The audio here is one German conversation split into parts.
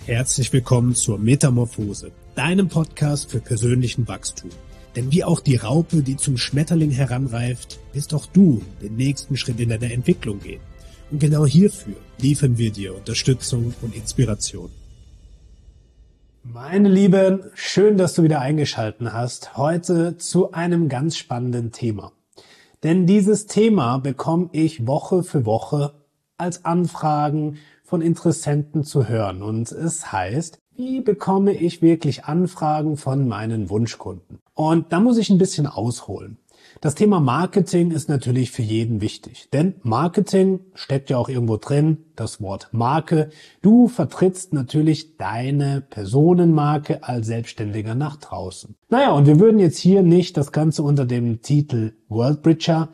Herzlich willkommen zur Metamorphose, deinem Podcast für persönlichen Wachstum. Denn wie auch die Raupe, die zum Schmetterling heranreift, wirst auch du den nächsten Schritt in deiner Entwicklung gehen. Und genau hierfür liefern wir dir Unterstützung und Inspiration. Meine Lieben, schön, dass du wieder eingeschaltet hast, heute zu einem ganz spannenden Thema. Denn dieses Thema bekomme ich Woche für Woche als Anfragen von Interessenten zu hören. Und es heißt, wie bekomme ich wirklich Anfragen von meinen Wunschkunden? Und da muss ich ein bisschen ausholen. Das Thema Marketing ist natürlich für jeden wichtig, denn Marketing steckt ja auch irgendwo drin, das Wort Marke. Du vertrittst natürlich deine Personenmarke als Selbstständiger nach draußen. Naja, und wir würden jetzt hier nicht das Ganze unter dem Titel Worldbridger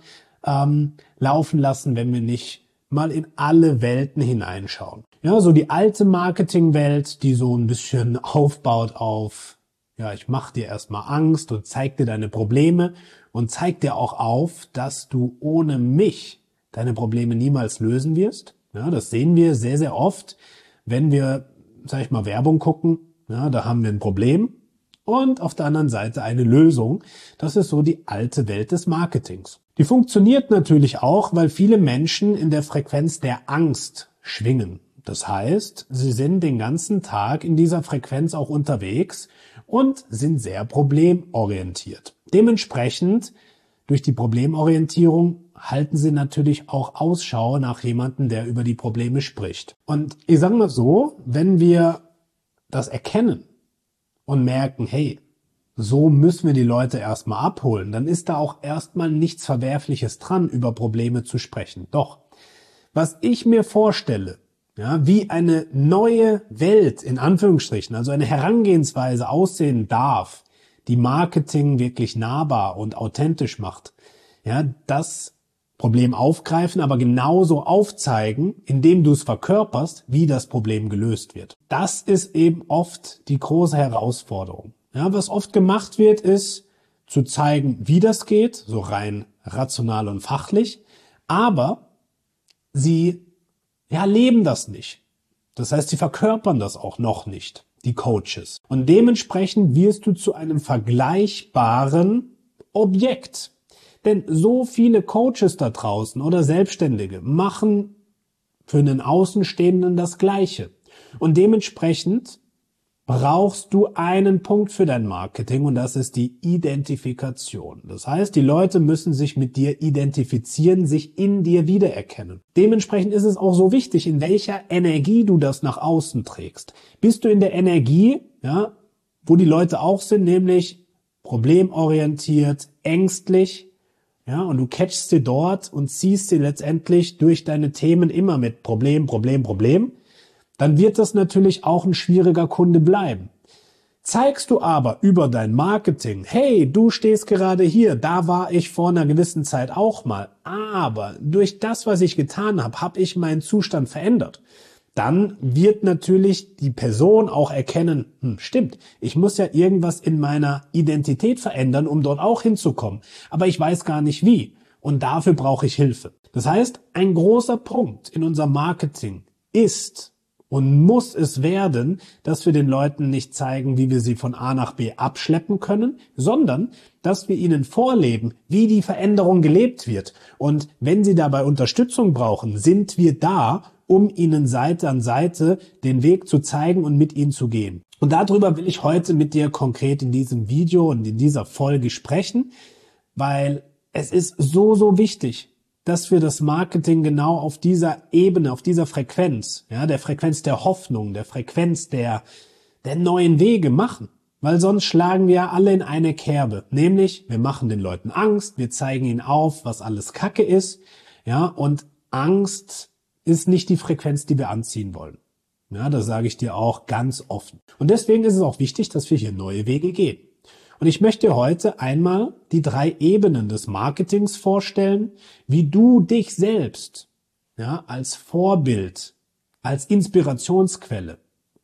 laufen lassen, wenn wir nicht mal in alle Welten hineinschauen. Ja, so die alte Marketingwelt, die so ein bisschen aufbaut auf, ja, ich mach dir erstmal Angst und zeig dir deine Probleme und zeig dir auch auf, dass du ohne mich deine Probleme niemals lösen wirst. Ja, das sehen wir sehr, sehr oft, wenn wir, sag ich mal, Werbung gucken. Ja, da haben wir ein Problem und auf der anderen Seite eine Lösung. Das ist so die alte Welt des Marketings. Die funktioniert natürlich auch, weil viele Menschen in der Frequenz der Angst schwingen. Das heißt, sie sind den ganzen Tag in dieser Frequenz auch unterwegs und sind sehr problemorientiert. Dementsprechend, durch die Problemorientierung, halten sie natürlich auch Ausschau nach jemandem, der über die Probleme spricht. Und ich sage mal so, wenn wir das erkennen und merken, hey, so müssen wir die Leute erstmal abholen, dann ist da auch erstmal nichts Verwerfliches dran, über Probleme zu sprechen. Doch, was ich mir vorstelle, ja, wie eine neue Welt, in Anführungsstrichen, also eine Herangehensweise aussehen darf, die Marketing wirklich nahbar und authentisch macht, ja, das Problem aufgreifen, aber genauso aufzeigen, indem du es verkörperst, wie das Problem gelöst wird. Das ist eben oft die große Herausforderung. Ja, was oft gemacht wird, ist zu zeigen, wie das geht, so rein rational und fachlich, aber sie leben das nicht. Das heißt, sie verkörpern das auch noch nicht, die Coaches. Und dementsprechend wirst du zu einem vergleichbaren Objekt. Denn so viele Coaches da draußen oder Selbstständige machen für einen Außenstehenden das Gleiche. Und dementsprechend brauchst du einen Punkt für dein Marketing und das ist die Identifikation. Das heißt, die Leute müssen sich mit dir identifizieren, sich in dir wiedererkennen. Dementsprechend ist es auch so wichtig, in welcher Energie du das nach außen trägst. Bist du in der Energie, ja, wo die Leute auch sind, nämlich problemorientiert, ängstlich, ja, und du catchst sie dort und ziehst sie letztendlich durch deine Themen immer mit Problem, dann wird das natürlich auch ein schwieriger Kunde bleiben. Zeigst du aber über dein Marketing, hey, du stehst gerade hier, da war ich vor einer gewissen Zeit auch mal, aber durch das, was ich getan habe, habe ich meinen Zustand verändert. Dann wird natürlich die Person auch erkennen, stimmt, ich muss ja irgendwas in meiner Identität verändern, um dort auch hinzukommen, aber ich weiß gar nicht wie und dafür brauche ich Hilfe. Das heißt, ein großer Punkt in unserem Marketing ist und muss es werden, dass wir den Leuten nicht zeigen, wie wir sie von A nach B abschleppen können, sondern dass wir ihnen vorleben, wie die Veränderung gelebt wird. Und wenn sie dabei Unterstützung brauchen, sind wir da, um ihnen Seite an Seite den Weg zu zeigen und mit ihnen zu gehen. Und darüber will ich heute mit dir konkret in diesem Video und in dieser Folge sprechen, weil es ist so, so wichtig, dass wir das Marketing genau auf dieser Ebene, auf dieser Frequenz, ja, der Frequenz der Hoffnung, der Frequenz der neuen Wege machen. Weil sonst schlagen wir alle in eine Kerbe. Nämlich, wir machen den Leuten Angst, wir zeigen ihnen auf, was alles Kacke ist, ja, und Angst ist nicht die Frequenz, die wir anziehen wollen. Ja, das sage ich dir auch ganz offen. Und deswegen ist es auch wichtig, dass wir hier neue Wege gehen. Und ich möchte dir heute einmal die 3 Ebenen des Marketings vorstellen, wie du dich selbst, ja, als Vorbild, als Inspirationsquelle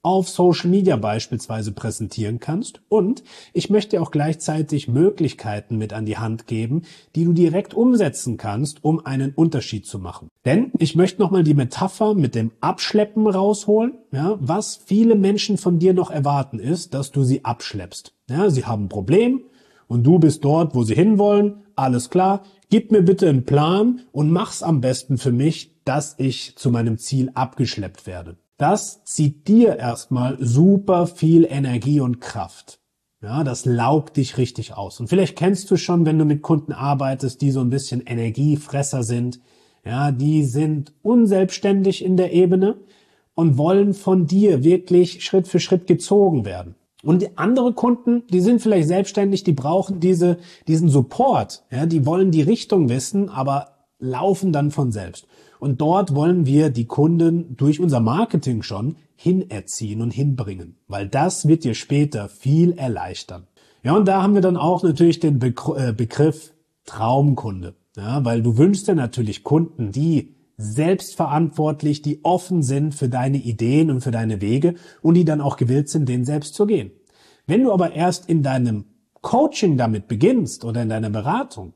auf Social Media beispielsweise präsentieren kannst. Und ich möchte dir auch gleichzeitig Möglichkeiten mit an die Hand geben, die du direkt umsetzen kannst, um einen Unterschied zu machen. Denn ich möchte nochmal die Metapher mit dem Abschleppen rausholen. Ja, was viele Menschen von dir noch erwarten ist, dass du sie abschleppst. Ja, sie haben ein Problem und du bist dort, wo sie hinwollen. Alles klar, gib mir bitte einen Plan und mach's am besten für mich, dass ich zu meinem Ziel abgeschleppt werde. Das zieht dir erstmal super viel Energie und Kraft. Ja, das laugt dich richtig aus. Und vielleicht kennst du schon, wenn du mit Kunden arbeitest, die so ein bisschen Energiefresser sind. Ja, die sind unselbstständig in der Ebene und wollen von dir wirklich Schritt für Schritt gezogen werden. Und andere Kunden, die sind vielleicht selbstständig, die brauchen diesen Support. Ja, die wollen die Richtung wissen, aber laufen dann von selbst. Und dort wollen wir die Kunden durch unser Marketing schon hinerziehen und hinbringen, weil das wird dir später viel erleichtern. Ja, und da haben wir dann auch natürlich den Begriff Traumkunde. Ja, weil du wünschst dir natürlich Kunden, die selbstverantwortlich, die offen sind für deine Ideen und für deine Wege und die dann auch gewillt sind, den selbst zu gehen. Wenn du aber erst in deinem Coaching damit beginnst oder in deiner Beratung,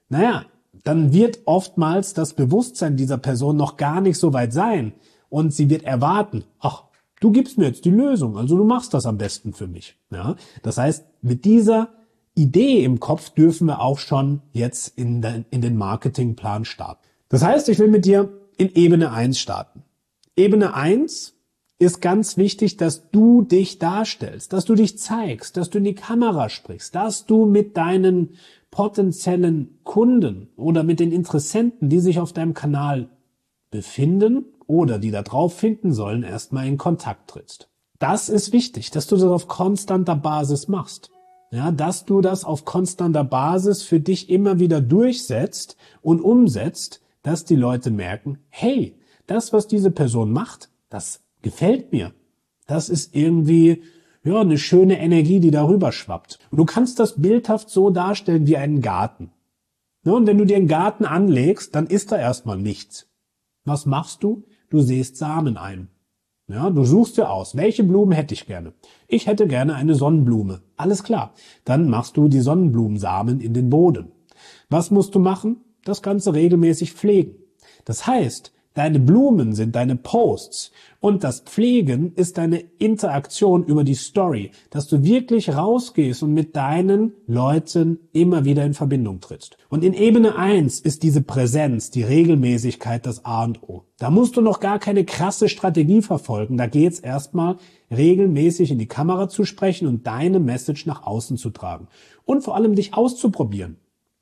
dann wird oftmals das Bewusstsein dieser Person noch gar nicht so weit sein und sie wird erwarten, ach, du gibst mir jetzt die Lösung, also du machst das am besten für mich. Ja? Das heißt, mit dieser Idee im Kopf dürfen wir auch schon jetzt in den Marketingplan starten. Das heißt, ich will mit dir in Ebene 1 starten. Ebene 1 ist ganz wichtig, dass du dich darstellst, dass du dich zeigst, dass du in die Kamera sprichst, dass du mit deinen potenziellen Kunden oder mit den Interessenten, die sich auf deinem Kanal befinden oder die da drauf finden sollen, erstmal in Kontakt trittst. Das ist wichtig, dass du das auf konstanter Basis machst. Ja, dass du das auf konstanter Basis für dich immer wieder durchsetzt und umsetzt, dass die Leute merken, hey, das, was diese Person macht, das gefällt mir. Das ist irgendwie eine schöne Energie, die darüber schwappt. Und du kannst das bildhaft so darstellen wie einen Garten. Ja, und wenn du dir einen Garten anlegst, dann ist da erstmal nichts. Was machst du? Du säst Samen ein. Ja, du suchst dir aus, welche Blumen hätte ich gerne? Ich hätte gerne eine Sonnenblume. Alles klar. Dann machst du die Sonnenblumensamen in den Boden. Was musst du machen? Das Ganze regelmäßig pflegen. Das heißt, deine Blumen sind deine Posts und das Pflegen ist deine Interaktion über die Story, dass du wirklich rausgehst und mit deinen Leuten immer wieder in Verbindung trittst. Und in Ebene 1 ist diese Präsenz, die Regelmäßigkeit das A und O. Da musst du noch gar keine krasse Strategie verfolgen. Da geht's erstmal regelmäßig in die Kamera zu sprechen und deine Message nach außen zu tragen. Und vor allem dich auszuprobieren.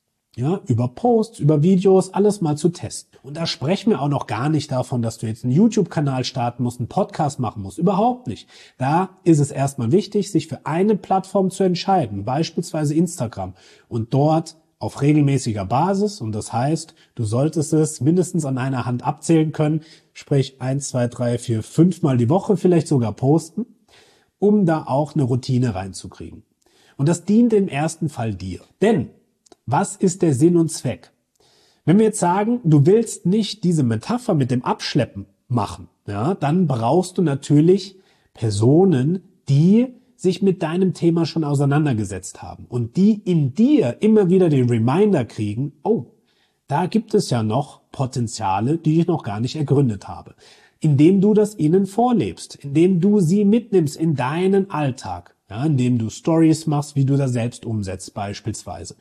Ja, über Posts, über Videos, alles mal zu testen. Und da sprechen wir auch noch gar nicht davon, dass du jetzt einen YouTube-Kanal starten musst, einen Podcast machen musst. Überhaupt nicht. Da ist es erstmal wichtig, sich für eine Plattform zu entscheiden, beispielsweise Instagram. Und dort auf regelmäßiger Basis, und das heißt, du solltest es mindestens an einer Hand abzählen können, sprich 1, 2, 3, 4, 5 Mal die Woche vielleicht sogar posten, um da auch eine Routine reinzukriegen. Und das dient im ersten Fall dir. Denn was ist der Sinn und Zweck? Wenn wir jetzt sagen, du willst nicht diese Metapher mit dem Abschleppen machen, ja, dann brauchst du natürlich Personen, die sich mit deinem Thema schon auseinandergesetzt haben und die in dir immer wieder den Reminder kriegen, oh, da gibt es ja noch Potenziale, die ich noch gar nicht ergründet habe. Indem du das ihnen vorlebst, indem du sie mitnimmst in deinen Alltag. Ja, indem du Stories machst, wie du das selbst umsetzt beispielsweise.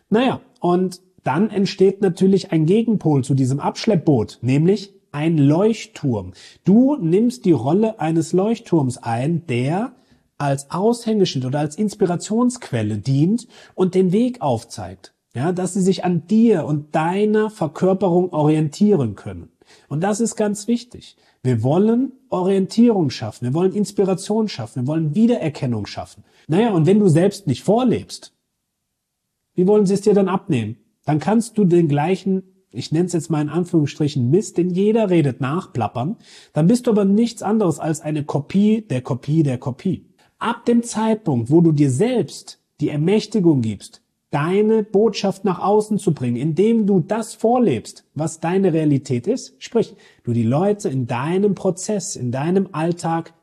Und dann entsteht natürlich ein Gegenpol zu diesem Abschleppboot, nämlich ein Leuchtturm. Du nimmst die Rolle eines Leuchtturms ein, der als Aushängeschild oder als Inspirationsquelle dient und den Weg aufzeigt. Ja, dass sie sich an dir und deiner Verkörperung orientieren können. Und das ist ganz wichtig. Wir wollen Orientierung schaffen, wir wollen Inspiration schaffen, wir wollen Wiedererkennung schaffen. Und wenn du selbst nicht vorlebst, wie wollen sie es dir dann abnehmen? Dann kannst du den gleichen, ich nenne es jetzt mal in Anführungsstrichen Mist, den jeder redet, nachplappern. Dann bist du aber nichts anderes als eine Kopie der Kopie der Kopie. Ab dem Zeitpunkt, wo du dir selbst die Ermächtigung gibst, deine Botschaft nach außen zu bringen, indem du das vorlebst, was deine Realität ist, sprich, du die Leute in deinem Prozess, in deinem Alltag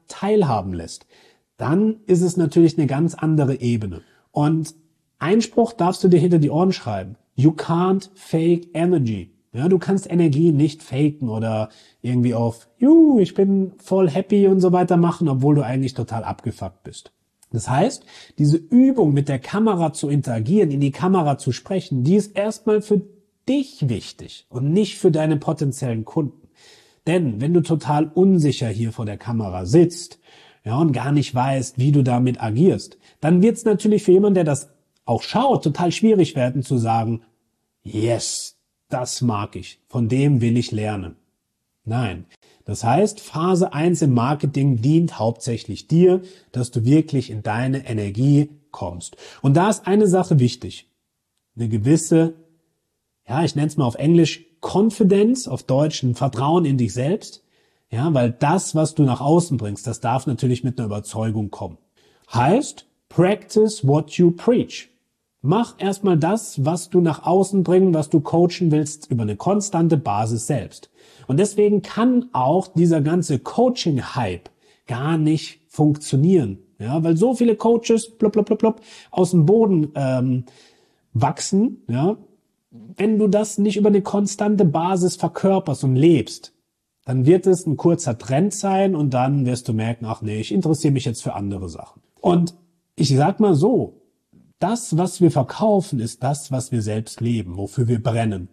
teilhaben lässt, dann ist es natürlich eine ganz andere Ebene. Und Einspruch darfst du dir hinter die Ohren schreiben. You can't fake energy. Ja, du kannst Energie nicht faken oder irgendwie auf, ich bin voll happy und so weiter machen, obwohl du eigentlich total abgefuckt bist. Das heißt, diese Übung mit der Kamera zu interagieren, in die Kamera zu sprechen, die ist erstmal für dich wichtig und nicht für deine potenziellen Kunden. Denn wenn du total unsicher hier vor der Kamera sitzt, ja, und gar nicht weißt, wie du damit agierst, dann wird es natürlich für jemanden, der das auch schaut, total schwierig werden zu sagen, yes, das mag ich, von dem will ich lernen. Nein. Das heißt, Phase 1 im Marketing dient hauptsächlich dir, dass du wirklich in deine Energie kommst. Und da ist eine Sache wichtig. Eine gewisse, ich nenne es mal auf Englisch Confidence, auf Deutsch ein Vertrauen in dich selbst. Ja, weil das, was du nach außen bringst, das darf natürlich mit einer Überzeugung kommen. Heißt, practice what you preach. Mach erstmal das, was du nach außen bringen, was du coachen willst, über eine konstante Basis selbst. Und deswegen kann auch dieser ganze Coaching-Hype gar nicht funktionieren. Ja, weil so viele Coaches aus dem Boden wachsen. Ja, wenn du das nicht über eine konstante Basis verkörperst und lebst, dann wird es ein kurzer Trend sein und dann wirst du merken, ach nee, ich interessiere mich jetzt für andere Sachen. Und ich sag mal so, das, was wir verkaufen, ist das, was wir selbst leben, wofür wir brennen.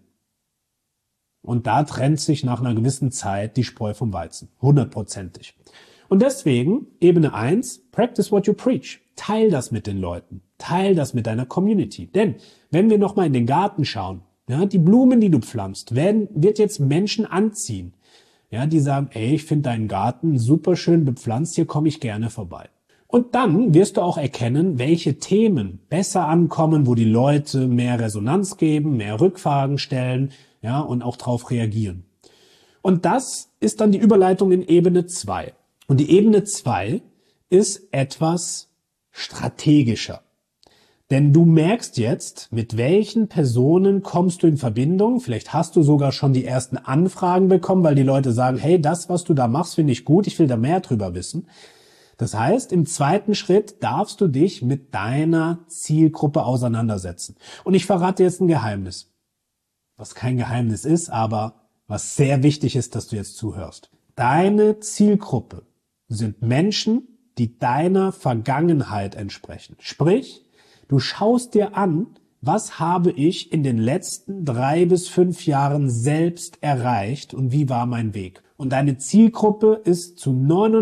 Und da trennt sich nach einer gewissen Zeit die Spreu vom Weizen. 100%ig. Und deswegen, Ebene 1, practice what you preach. Teil das mit den Leuten. Teil das mit deiner Community. Denn, wenn wir nochmal in den Garten schauen, ja, die Blumen, die du pflanzt, wird jetzt Menschen anziehen. Ja, die sagen, ey, ich finde deinen Garten super schön bepflanzt, hier komme ich gerne vorbei. Und dann wirst du auch erkennen, welche Themen besser ankommen, wo die Leute mehr Resonanz geben, mehr Rückfragen stellen, ja, und auch darauf reagieren. Und das ist dann die Überleitung in Ebene 2. Und die Ebene 2 ist etwas strategischer. Denn du merkst jetzt, mit welchen Personen kommst du in Verbindung. Vielleicht hast du sogar schon die ersten Anfragen bekommen, weil die Leute sagen, hey, das, was du da machst, finde ich gut, ich will da mehr drüber wissen. Das heißt, im zweiten Schritt darfst du dich mit deiner Zielgruppe auseinandersetzen. Und ich verrate jetzt ein Geheimnis, was kein Geheimnis ist, aber was sehr wichtig ist, dass du jetzt zuhörst. Deine Zielgruppe sind Menschen, die deiner Vergangenheit entsprechen. Sprich, du schaust dir an, was habe ich in den letzten 3 bis 5 Jahren selbst erreicht und wie war mein Weg? Und deine Zielgruppe ist zu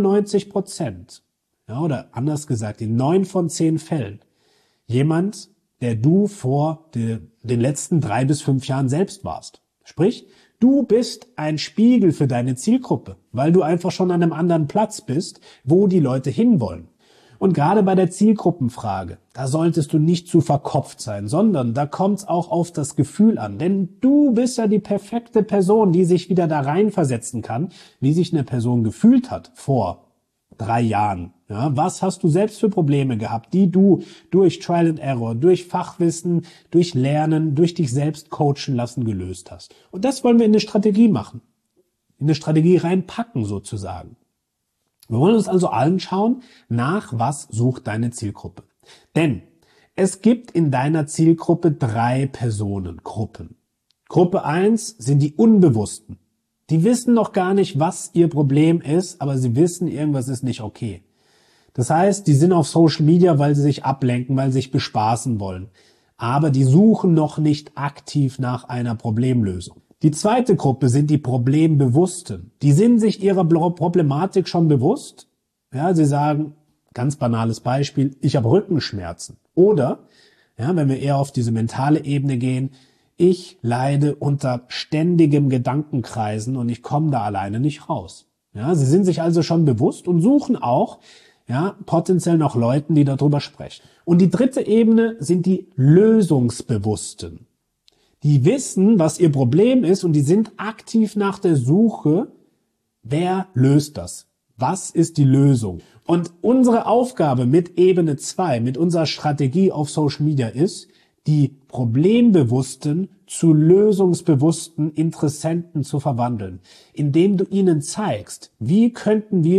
99%, ja, oder anders gesagt, in 9 von 10 Fällen, jemand, der du vor den letzten 3 bis 5 Jahren selbst warst. Sprich, du bist ein Spiegel für deine Zielgruppe, weil du einfach schon an einem anderen Platz bist, wo die Leute hinwollen. Und gerade bei der Zielgruppenfrage, da solltest du nicht zu verkopft sein, sondern da kommt es auch auf das Gefühl an. Denn du bist ja die perfekte Person, die sich wieder da reinversetzen kann, wie sich eine Person gefühlt hat vor 3 Jahren. Ja, was hast du selbst für Probleme gehabt, die du durch Trial and Error, durch Fachwissen, durch Lernen, durch dich selbst coachen lassen gelöst hast? Und das wollen wir in eine Strategie machen, in eine Strategie reinpacken sozusagen. Wir wollen uns also anschauen, nach was sucht deine Zielgruppe. Denn es gibt in deiner Zielgruppe 3 Personengruppen. Gruppe 1 sind die Unbewussten. Die wissen noch gar nicht, was ihr Problem ist, aber sie wissen, irgendwas ist nicht okay. Das heißt, die sind auf Social Media, weil sie sich ablenken, weil sie sich bespaßen wollen. Aber die suchen noch nicht aktiv nach einer Problemlösung. Die zweite Gruppe sind die Problembewussten. Die sind sich ihrer Problematik schon bewusst. Ja, sie sagen, ganz banales Beispiel, ich habe Rückenschmerzen. Oder, ja, wenn wir eher auf diese mentale Ebene gehen, ich leide unter ständigem Gedankenkreisen und ich komme da alleine nicht raus. Ja, sie sind sich also schon bewusst und suchen auch, ja, potenziell noch Leuten, die darüber sprechen. Und die dritte Ebene sind die Lösungsbewussten. Die wissen, was ihr Problem ist und die sind aktiv nach der Suche, wer löst das? Was ist die Lösung? Und unsere Aufgabe mit Ebene 2, mit unserer Strategie auf Social Media ist, die problembewussten zu lösungsbewussten Interessenten zu verwandeln, indem du ihnen zeigst, wie könnten wir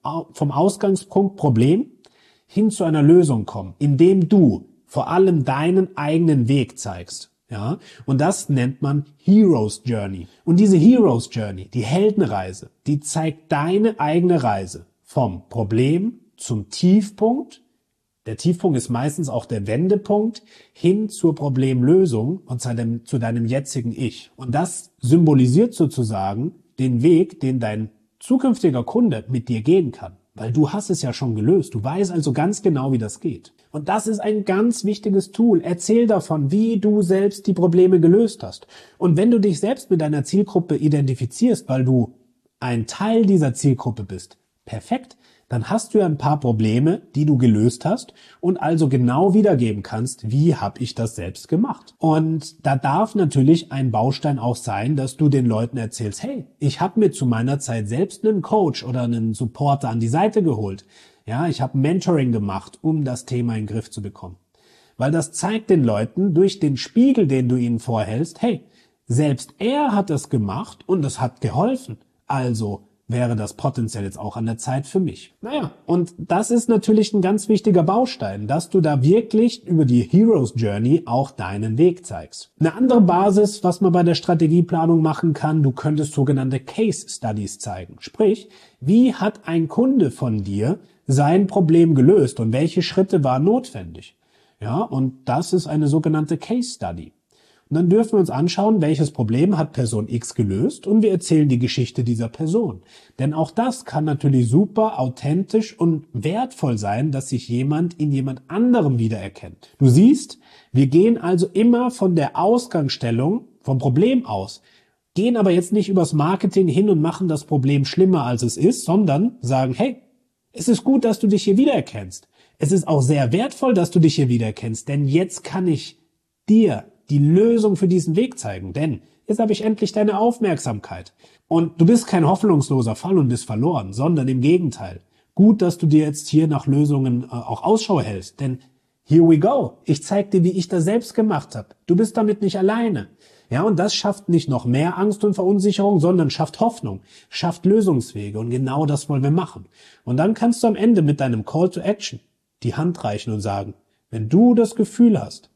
vom Ausgangspunkt Problem hin zu einer Lösung kommen, indem du vor allem deinen eigenen Weg zeigst. Ja, und das nennt man Hero's Journey. Und diese Hero's Journey, die Heldenreise, die zeigt deine eigene Reise vom Problem zum Tiefpunkt. Der Tiefpunkt ist meistens auch der Wendepunkt hin zur Problemlösung und zu deinem jetzigen Ich. Und das symbolisiert sozusagen den Weg, den dein zukünftiger Kunde mit dir gehen kann. Weil du hast es ja schon gelöst. Du weißt also ganz genau, wie das geht. Und das ist ein ganz wichtiges Tool. Erzähl davon, wie du selbst die Probleme gelöst hast. Und wenn du dich selbst mit deiner Zielgruppe identifizierst, weil du ein Teil dieser Zielgruppe bist, perfekt. Dann hast du ja ein paar Probleme, die du gelöst hast und also genau wiedergeben kannst, wie habe ich das selbst gemacht. Und da darf natürlich ein Baustein auch sein, dass du den Leuten erzählst, hey, ich habe mir zu meiner Zeit selbst einen Coach oder einen Supporter an die Seite geholt. Ja, ich habe Mentoring gemacht, um das Thema in den Griff zu bekommen. Weil das zeigt den Leuten durch den Spiegel, den du ihnen vorhältst, hey, selbst er hat das gemacht und es hat geholfen. Also wäre das potenziell jetzt auch an der Zeit für mich. Naja, und das ist natürlich ein ganz wichtiger Baustein, dass du da wirklich über die Hero's Journey auch deinen Weg zeigst. Eine andere Basis, was man bei der Strategieplanung machen kann, du könntest sogenannte Case Studies zeigen. Sprich, wie hat ein Kunde von dir sein Problem gelöst und welche Schritte waren notwendig? Ja, und das ist eine sogenannte Case Study. Und dann dürfen wir uns anschauen, welches Problem hat Person X gelöst und wir erzählen die Geschichte dieser Person. Denn auch das kann natürlich super authentisch und wertvoll sein, dass sich jemand in jemand anderem wiedererkennt. Du siehst, wir gehen also immer von der Ausgangsstellung, vom Problem aus, gehen aber jetzt nicht übers Marketing hin und machen das Problem schlimmer, als es ist, sondern sagen, hey, es ist gut, dass du dich hier wiedererkennst. Es ist auch sehr wertvoll, dass du dich hier wiedererkennst, denn jetzt kann ich dir die Lösung für diesen Weg zeigen, denn jetzt habe ich endlich deine Aufmerksamkeit. Und du bist kein hoffnungsloser Fall und bist verloren, sondern im Gegenteil. Gut, dass du dir jetzt hier nach Lösungen auch Ausschau hältst, denn here we go. Ich zeige dir, wie ich das selbst gemacht habe. Du bist damit nicht alleine. Ja, und das schafft nicht noch mehr Angst und Verunsicherung, sondern schafft Hoffnung, schafft Lösungswege und genau das wollen wir machen. Und dann kannst du am Ende mit deinem Call to Action die Hand reichen und sagen, wenn du das Gefühl hast,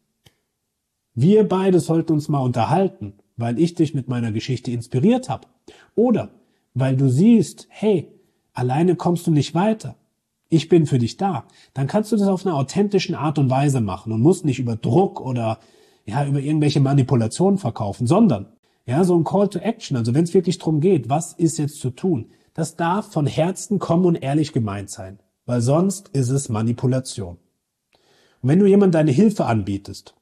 wir beide sollten uns mal unterhalten, weil ich dich mit meiner Geschichte inspiriert habe. Oder weil du siehst, hey, alleine kommst du nicht weiter. Ich bin für dich da. Dann kannst du das auf einer authentischen Art und Weise machen und musst nicht über Druck oder über irgendwelche Manipulationen verkaufen, sondern so ein Call to Action, also wenn es wirklich darum geht, was ist jetzt zu tun, das darf von Herzen kommen und ehrlich gemeint sein, weil sonst ist es Manipulation. Und wenn du jemandem deine Hilfe anbietest,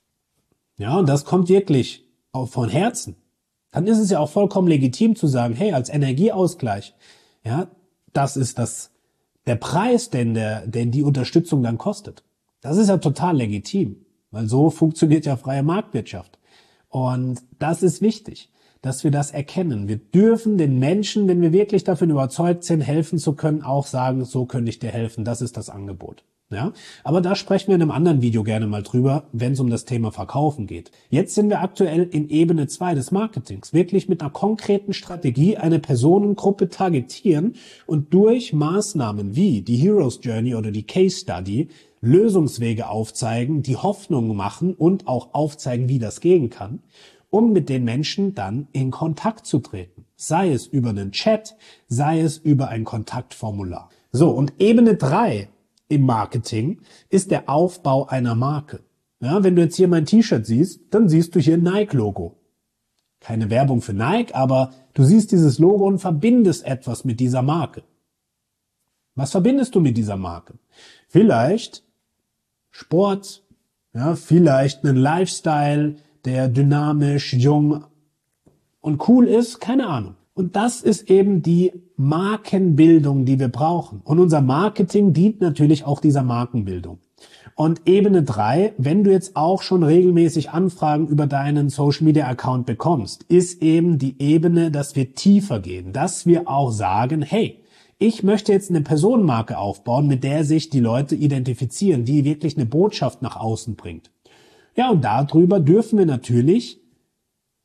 und das kommt wirklich auch von Herzen, dann ist es ja auch vollkommen legitim zu sagen, hey, als Energieausgleich, das ist der Preis, den die Unterstützung dann kostet. Das ist ja total legitim, weil so funktioniert ja freie Marktwirtschaft. Und das ist wichtig, dass wir das erkennen. Wir dürfen den Menschen, wenn wir wirklich davon überzeugt sind, helfen zu können, auch sagen, so könnte ich dir helfen, das ist das Angebot. Ja, aber da sprechen wir in einem anderen Video gerne mal drüber, wenn es um das Thema Verkaufen geht. Jetzt sind wir aktuell in Ebene 2 des Marketings. Wirklich mit einer konkreten Strategie eine Personengruppe targetieren und durch Maßnahmen wie die Hero's Journey oder die Case Study Lösungswege aufzeigen, die Hoffnung machen und auch aufzeigen, wie das gehen kann, um mit den Menschen dann in Kontakt zu treten. Sei es über einen Chat, sei es über ein Kontaktformular. So, und Ebene 3 im Marketing ist der Aufbau einer Marke. Ja, wenn du jetzt hier mein T-Shirt siehst, dann siehst du hier ein Nike-Logo. Keine Werbung für Nike, aber du siehst dieses Logo und verbindest etwas mit dieser Marke. Was verbindest du mit dieser Marke? Vielleicht Sport, vielleicht einen Lifestyle, der dynamisch, jung und cool ist, keine Ahnung. Und das ist eben die Markenbildung, die wir brauchen. Und unser Marketing dient natürlich auch dieser Markenbildung. Und Ebene 3, wenn du jetzt auch schon regelmäßig Anfragen über deinen Social Media Account bekommst, ist eben die Ebene, dass wir tiefer gehen, dass wir auch sagen, hey, ich möchte jetzt eine Personenmarke aufbauen, mit der sich die Leute identifizieren, die wirklich eine Botschaft nach außen bringt. Ja, und darüber dürfen wir natürlich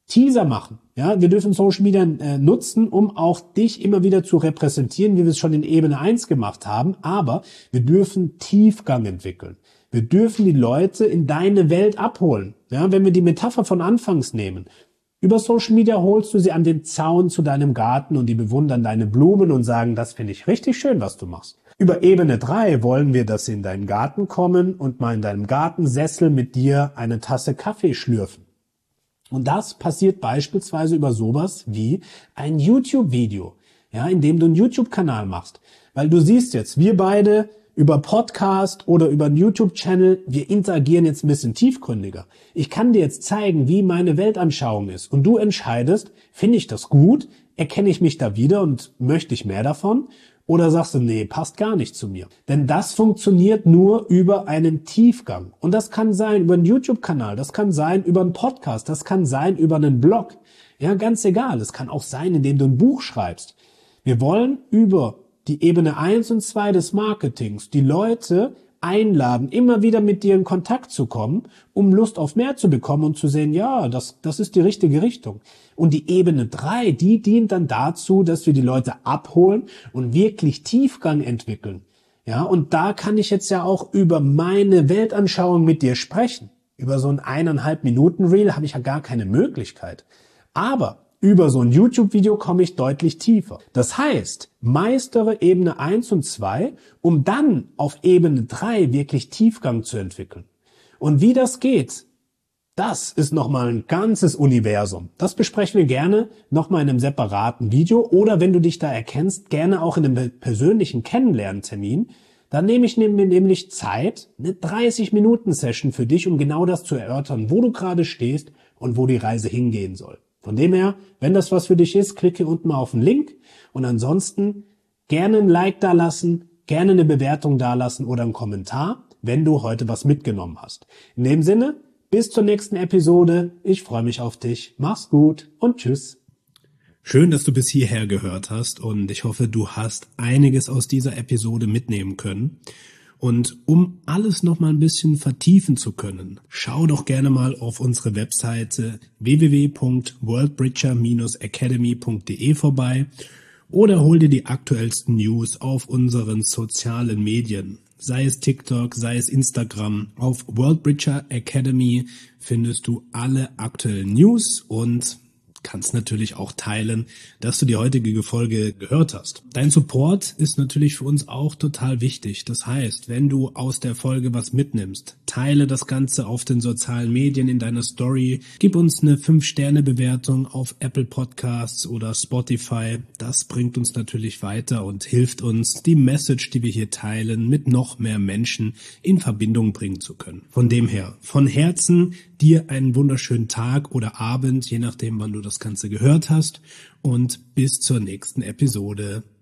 Teaser machen. Ja, wir dürfen Social Media nutzen, um auch dich immer wieder zu repräsentieren, wie wir es schon in Ebene 1 gemacht haben. Aber wir dürfen Tiefgang entwickeln. Wir dürfen die Leute in deine Welt abholen. Ja, wenn wir die Metapher von anfangs nehmen. Über Social Media holst du sie an den Zaun zu deinem Garten und die bewundern deine Blumen und sagen, das finde ich richtig schön, was du machst. Über Ebene 3 wollen wir, dass sie in deinen Garten kommen und mal in deinem Gartensessel mit dir eine Tasse Kaffee schlürfen. Und das passiert beispielsweise über sowas wie ein YouTube-Video, ja, in dem du einen YouTube-Kanal machst. Weil du siehst jetzt, wir beide über Podcast oder über einen YouTube-Channel, wir interagieren jetzt ein bisschen tiefgründiger. Ich kann dir jetzt zeigen, wie meine Weltanschauung ist. Und du entscheidest, finde ich das gut, erkenne ich mich da wieder und möchte ich mehr davon? Oder sagst du, nee, passt gar nicht zu mir. Denn das funktioniert nur über einen Tiefgang. Und das kann sein über einen YouTube-Kanal, das kann sein über einen Podcast, das kann sein über einen Blog. Ja, ganz egal. Es kann auch sein, indem du ein Buch schreibst. Wir wollen über die Ebene 1 und 2 des Marketings die Leute einladen, immer wieder mit dir in Kontakt zu kommen, um Lust auf mehr zu bekommen und zu sehen, ja, das ist die richtige Richtung. Und die Ebene 3, die dient dann dazu, dass wir die Leute abholen und wirklich Tiefgang entwickeln. Ja, und da kann ich jetzt ja auch über meine Weltanschauung mit dir sprechen. Über so ein 1,5 Minuten Reel habe ich ja gar keine Möglichkeit. Aber über so ein YouTube-Video komme ich deutlich tiefer. Das heißt, meistere Ebene 1 und 2, um dann auf Ebene 3 wirklich Tiefgang zu entwickeln. Und wie das geht, das ist nochmal ein ganzes Universum. Das besprechen wir gerne nochmal in einem separaten Video oder wenn du dich da erkennst, gerne auch in einem persönlichen Kennenlerntermin. Dann nehme ich mir nämlich Zeit, eine 30-Minuten-Session für dich, um genau das zu erörtern, wo du gerade stehst und wo die Reise hingehen soll. Von dem her, wenn das was für dich ist, klicke unten mal auf den Link und ansonsten gerne ein Like da lassen, gerne eine Bewertung da lassen oder einen Kommentar, wenn du heute was mitgenommen hast. In dem Sinne, bis zur nächsten Episode. Ich freue mich auf dich. Mach's gut und tschüss. Schön, dass du bis hierher gehört hast und ich hoffe, du hast einiges aus dieser Episode mitnehmen können. Und um alles noch mal ein bisschen vertiefen zu können, schau doch gerne mal auf unsere Webseite www.worldbridger-academy.de vorbei oder hol dir die aktuellsten News auf unseren sozialen Medien. Sei es TikTok, sei es Instagram. Auf Worldbridger Academy findest du alle aktuellen News und kannst natürlich auch teilen, dass du die heutige Folge gehört hast. Dein Support ist natürlich für uns auch total wichtig. Das heißt, wenn du aus der Folge was mitnimmst, teile das Ganze auf den sozialen Medien in deiner Story, gib uns eine 5-Sterne-Bewertung auf Apple Podcasts oder Spotify. Das bringt uns natürlich weiter und hilft uns, die Message, die wir hier teilen, mit noch mehr Menschen in Verbindung bringen zu können. Von dem her, von Herzen dir einen wunderschönen Tag oder Abend, je nachdem, wann du das Ganze gehört hast und bis zur nächsten Episode.